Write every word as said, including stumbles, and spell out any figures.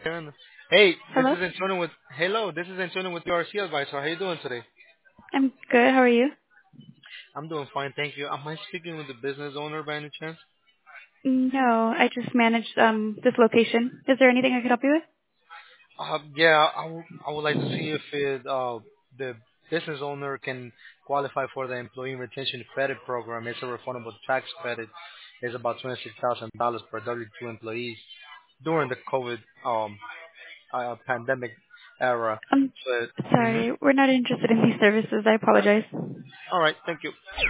Hey, this Hello? is Antonio with Hello, this is Antonio with your R C Advisor. How you doing today? I'm good. How are you? I'm doing fine, thank you. Am I speaking with the business owner by any chance? No, I just manage um this location. Is there anything I could help you with? Uh, yeah, I w- I would like to see if it, uh, the business owner can qualify for the employee retention credit program. It's a refundable tax credit. It's about twenty-six thousand dollars per W two employees during the COVID um uh, pandemic era. I'm So, mhm. sorry. We're not interested in these services. I apologize. All right, thank you.